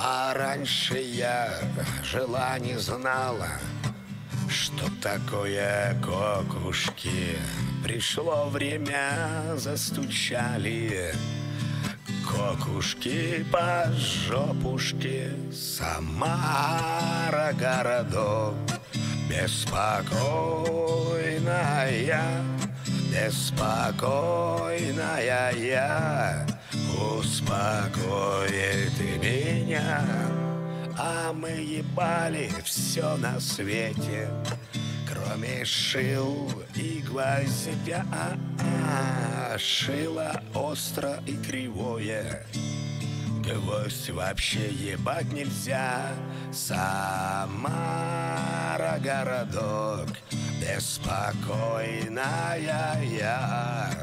А раньше я жила, не знала, что такое кокушки. Пришло время, застучали кокушки по жопушке. Самара, городок, беспокойная, беспокойная я. Успокоит меня. А мы ебали все на свете, кроме шил и гвоздя. Шило остро и кривое, гвоздь вообще ебать нельзя. Самара, городок, беспокойная я,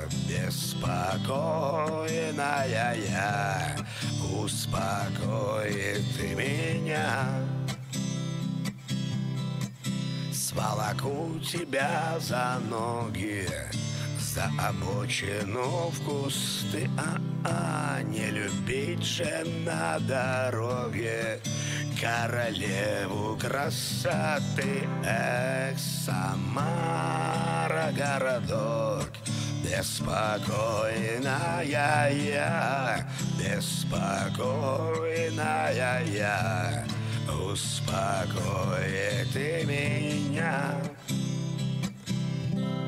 беспокойная я. Успокоит меня. Сволоку тебя за ноги, за обочину в кусты. Не любить же на дороге королеву красоты. Эх, Самара, городок, беспокойная я, беспокойная я. Успокоит